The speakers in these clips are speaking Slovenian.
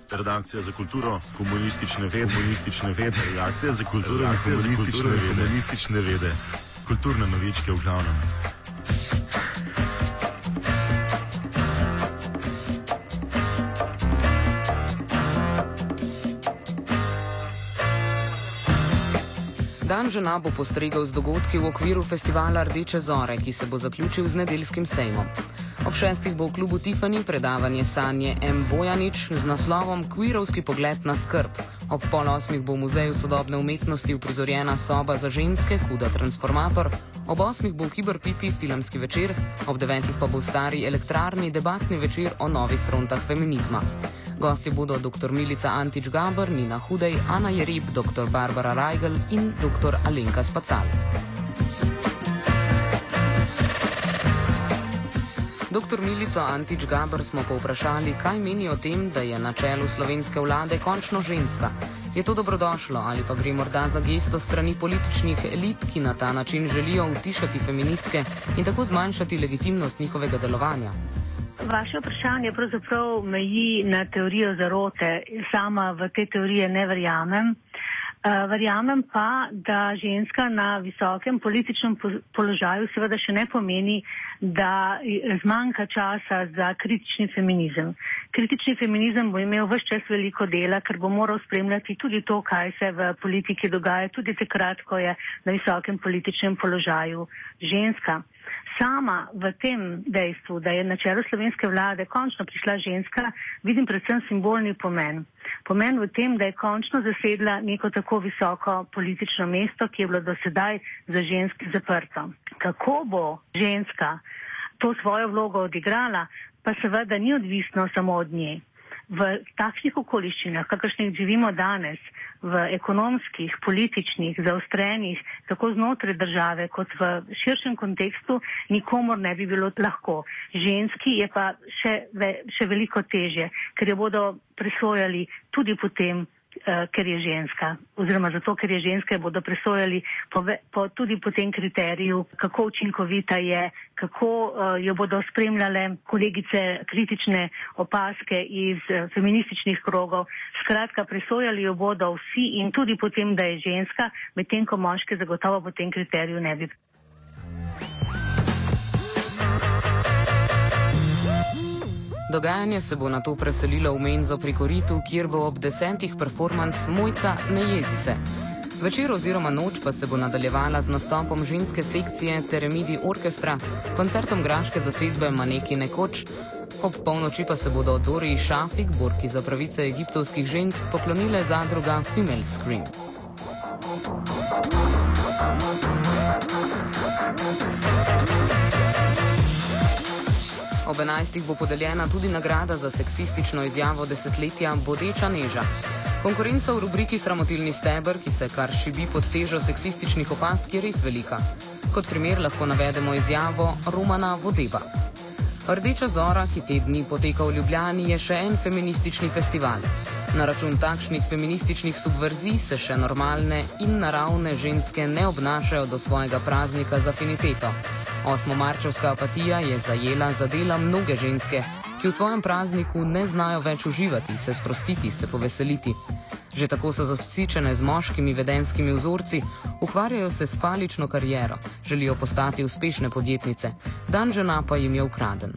Redakcija za kulturo, komunistične vede, redakcija za kulturo in komunistične vede, kulturne novičke v glavnem. Dan žena bo postregel z dogodki v okviru festivala Rdeče zore, ki se bo zaključil z nedeljskim sejmom. Ob 6. bo v klubu Tiffany predavanje Sanje M. Bojanič z naslovom Queerovski pogled na skrb. Ob 7:30 bo v Muzeju sodobne umetnosti uprizorjena soba za ženske Huda transformator, ob 8. bo v Kiberpipi filmski večer, ob 9. pa bo v Stari elektrarni debatni večer o novih frontah feminizma. Gostje bodo dr. Milica Antič Gaber, Nina Hudej, Ana Jereb, dr. Barbara Rajgl in dr. Alenka Spacal. Dr. Milico Antič Gaber smo povprašali, kaj meni o tem, da je na čelu slovenske vlade končno ženska. Je to dobrodošlo ali pa gre morda za gesto strani političnih elit, ki na ta način želijo utišati feministke in tako zmanjšati legitimnost njihovega delovanja? Vaše vprašanje pravzaprav meji na teorijo zarote. Sama v te teorije ne verjamem. Verjamem pa, da ženska na visokem političnem položaju seveda še ne pomeni, da zmanjka časa za kritični feminizem. Kritični feminizem bo imel ves čas veliko dela, ker bo moral spremljati tudi to, kaj se v politiki dogaja, tudi takrat, ko je na visokem političnem položaju ženska. Sama v tem dejstvu, da je na čelu slovenske vlade končno prišla ženska, vidim predvsem simbolni pomen. Pomen v tem, da je končno zasedla neko tako visoko politično mesto, ki je bilo do sedaj za ženske zaprto. Kako bo ženska to svojo vlogo odigrala, pa seveda ni odvisno samo od nje. V takšnih okoliščinah, kakršnih živimo danes, v ekonomskih, političnih, zaostrenih, tako znotraj države kot v širšem kontekstu, nikomor ne bi bilo lahko. Ženski je pa še veliko težje, ker jo bodo presojali tudi potem, ker je ženska, oziroma zato, ker je ženska, bodo presojali tudi po tem kriteriju, kako učinkovita je, kako jo bodo spremljale kolegice kritične opaske iz feminističnih krogov. Skratka, presojali jo bodo vsi in tudi potem, da je ženska, medtem ko moške zagotovo po tem kriteriju ne bi. Dogajanje se bo nato preselilo v menzo pri Koritu, kjer bo ob 10. performans Mojca ne jezi se. Večer oziroma noč pa se bo nadaljevala z nastopom ženske sekcije Teremidi orkestra, koncertom graške zasedbe Maneki nekoč, ob polnoči pa se bodo Dori Šafik, borki za pravice egiptovskih žensk, poklonile zadruga Female Scream. Ob 11. bo podeljena tudi nagrada za seksistično izjavo desetletja Bodeča neža. Konkurenca v rubriki Sramotilni steber, ki se kar šibi pod težo seksističnih opask, je res velika. Kot primer lahko navedemo izjavo Romana Vodeba. Rdeča zora, ki te dni poteka v Ljubljani, je še en feministični festival. Na račun takšnih feminističnih subverzij se še normalne in naravne ženske ne obnašajo do svojega praznika z afiniteto. 8-marčevska apatija je zadela mnoge ženske, ki v svojem prazniku ne znajo več uživati, se sprostiti, se poveseliti. Že tako so zasičene z moškimi vedenskimi vzorci, ukvarjajo se s falično kariero, želijo postati uspešne podjetnice. Dan žena pa jim je ukraden.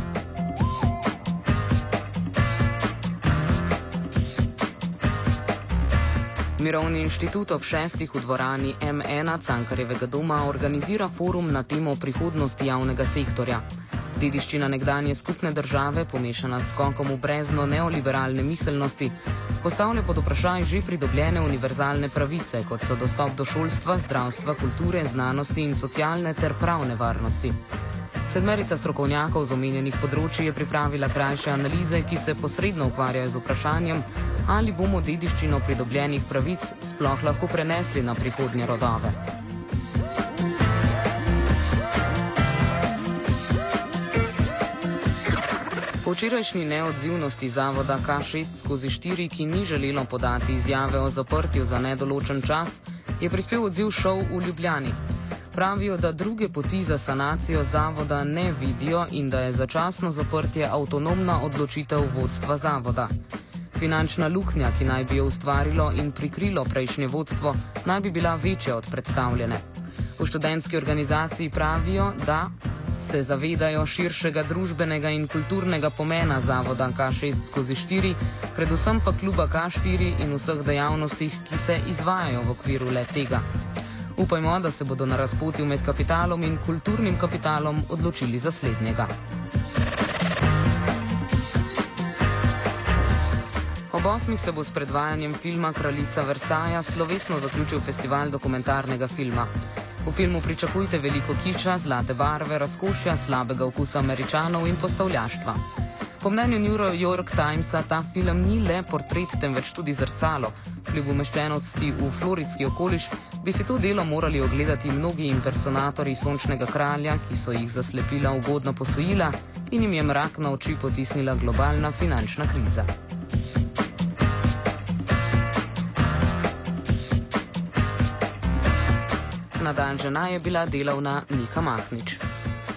Mirovni inštitut ob 6. v dvorani M1 Cankarjevega doma organizira forum na temo prihodnosti javnega sektorja. Dediščina nekdanje skupne države, pomešana s skokom v brezno neoliberalne miselnosti, postavlja pod vprašaj že pridobljene univerzalne pravice, kot so dostop do šolstva, zdravstva, kulture, znanosti in socialne ter pravne varnosti. 7 strokovnjakov z omenjenih področji je pripravila krajše analize, ki se posredno ukvarjajo z vprašanjem, ali bomo dediščino pridobljenih pravic sploh lahko prenesli na prihodnje rodove. Po včerajšnji neodzivnosti zavoda K6/4, ki ni želelo podati izjave o zaprtju za nedoločen čas, je prispel odziv ŠOU v Ljubljani. Pravijo, da druge poti za sanacijo zavoda ne vidijo in da je začasno zaprtje avtonomna odločitev vodstva zavoda. finančna luknja, ki naj bi jo ustvarilo in prikrilo prejšnje vodstvo, naj bi bila večja od predstavljene. V študentski organizaciji pravijo, da se zavedajo širšega družbenega in kulturnega pomena zavoda K6/4, predvsem pa kluba K4 in vseh dejavnostih, ki se izvajajo v okviru le tega. Upajmo, da se bodo na razpotju med kapitalom in kulturnim kapitalom odločili za slednjega. Ob 8. se bo s predvajanjem filma Kraljica Versaja slovesno zaključil festival dokumentarnega filma. V filmu pričakujte veliko kiča, zlate barve, razkošja, slabega okusa Američanov in postavljaštva. Po mnenju New York Timesa ta film ni le portret, temveč tudi zrcalo. Kljub umeščenosti v floridski okoliš bi si to delo morali ogledati mnogi impersonatorji Sončnega kralja, ki so jih zaslepila ugodna posojila in jim je mrak na oči potisnila globalna finančna kriza. Na dan žena je bila delavna Nika Mahnič.